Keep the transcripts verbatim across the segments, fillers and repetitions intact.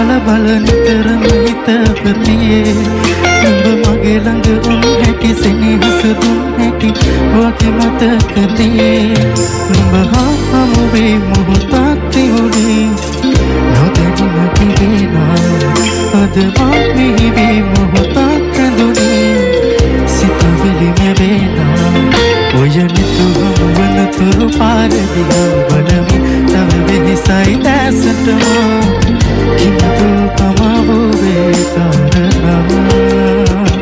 බල බල නිතරම හිත ප්‍රතියේ නුඹ මගේ ළඟ උන් හැටි සෙනෙහස දුන් හැටි වගේ මතකදී නුඹ හා හමුවේ මොහොතක් තිබුණේ නොදැනුණ කිවේනා අද මා මෙහිවේ මොහොතක් රැඳුනේ සිතුවිලි මැවෙනා ඔය නිතු හමුවන තුරු පාර දිහා බලමින් තව වෙහෙසයි දැසටම කිමතු පමාවුවේ කාරණා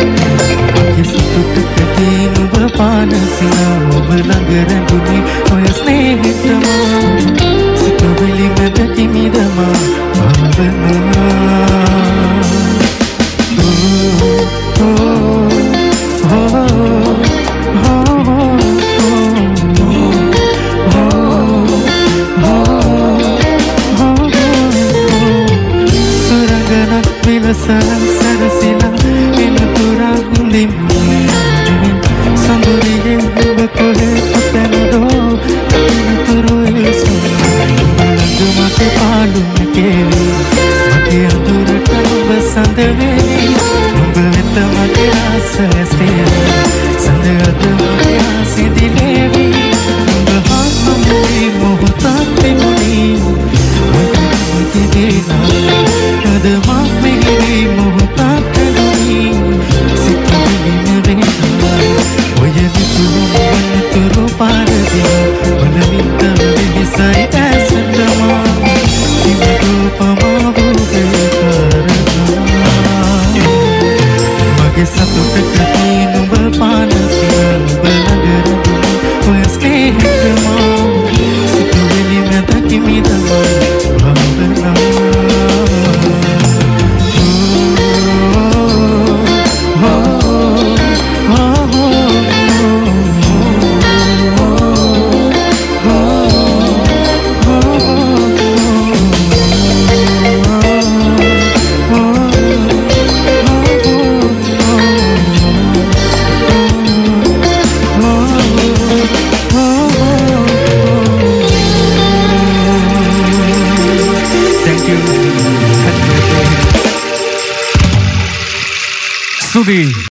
කිසිතුටකදී නුඹ පානසිනා ඔබ ළඟ රැඳුනේ ඔය ස්නේහෙටම සිතුවිලි මැද කිමිදමා භාවනා සරසිලා එන තුරා හුඳින්නේ සඳුරියේ ඔබ කොහෙ පුතනදෝ තුරු එසුලඟ මට පාළුම කෙවි මගේ අඳුරට ඔබ සඳ වෙවි ඔබ වෙත මගේ ආස ඇස්තේ සඳ අද මගේ ආසිදිලේවි ඔබ හා හමුවේ මොහොතක් තිබුණේ මගේ දේනා අද මා මෙහිදී මොහොතක් ඇදුණේ සිතුවිලි මැවෙනා ඔය විතුරුම් වන තුරු පාර දිහා බලමින් තව වෙහෙසයි ඇසටම කිමතු පමාවුවේ කාරණා මගේ සතුටකදී නුඹ පානසිනා ඔබ ළඟ රැඳුනේ ඔය ස්නේහෙටම සිතුවිලි මැද කිමිදමා භාවනා Sudi.